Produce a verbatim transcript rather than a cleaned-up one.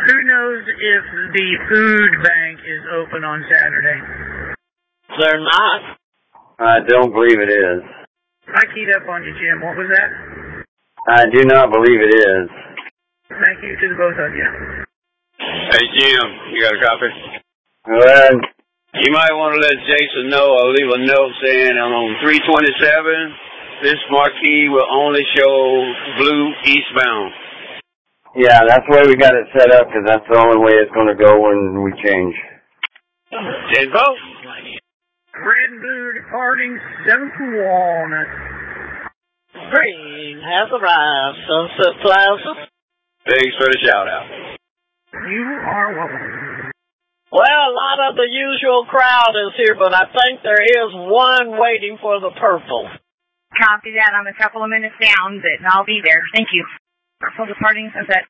Who knows if the food bank is open on Saturday? They're not. I don't believe it is. I keyed up on you, Jim. What was that? I do not believe it is. Thank you to the both of you. Hey, Jim, you got a copy? Go ahead. You might want to let Jason know or leave a note saying on three twenty-seven, this marquee will only show blue eastbound. Yeah, that's the way we got it set up, because that's the only way it's going to go when we change. Ten votes. Red and blue departing seventh Walnut. Green has arrived, Sunset Plaza. Thanks for the shout-out. You are welcome. Well, a lot of the usual crowd is here, but I think there is one waiting for the purple. Copy that. I'm a couple of minutes down, but I'll be there. Thank you. Purple departing Sunset.